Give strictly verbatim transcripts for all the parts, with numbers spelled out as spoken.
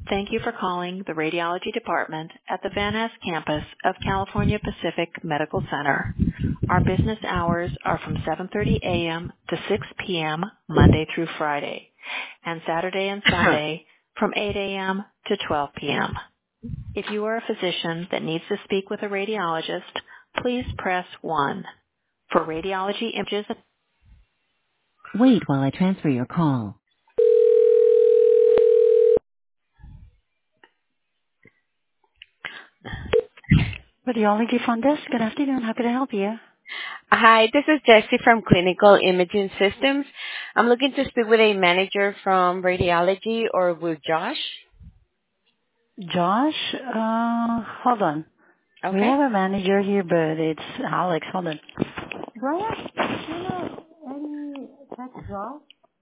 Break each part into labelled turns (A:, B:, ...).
A: Thank you for calling the Radiology Department at the Van Ness campus of California Pacific Medical Center. Our business hours are from seven thirty a.m. to six p.m. Monday through Friday, and Saturday and Sunday from eight a.m. to twelve p.m. If you are a physician that needs to speak with a radiologist, please press one. For radiology images... Wait while I transfer your call. Radiology Front Desk, good afternoon. How can I help you?
B: Hi, this is Jessie from Clinical Imaging Systems. I'm looking to speak with a manager from radiology or with Josh.
A: Josh, uh, hold on. We
B: Okay.
A: have a manager here, but it's Alex. Hold on. Brian, you know any tech job?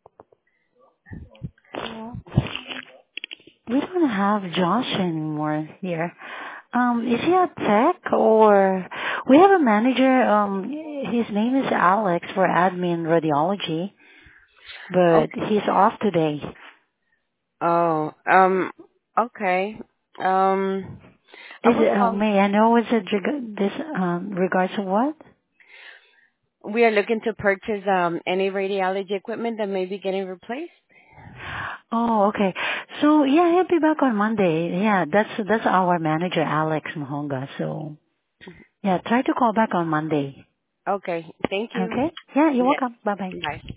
A: Yeah. We don't have Josh anymore here. Um, is he a tech or we have a manager, um, his name is Alex for admin radiology, but
B: Okay.
A: he's off today.
B: Oh, um, okay. Um, I
A: Is
B: was
A: it, uh,
B: call.
A: may I know is it reg- this, um, regards to what?
B: We are looking to purchase um any radiology equipment that may be getting replaced.
A: Oh, okay. So yeah, he'll be back on Monday. Yeah, that's that's our manager, Alex Mahonga. So yeah, try to call back on Monday.
B: Okay. Thank you.
A: Okay? Yeah, you're
B: Yes.
A: welcome. Bye bye.
B: Bye.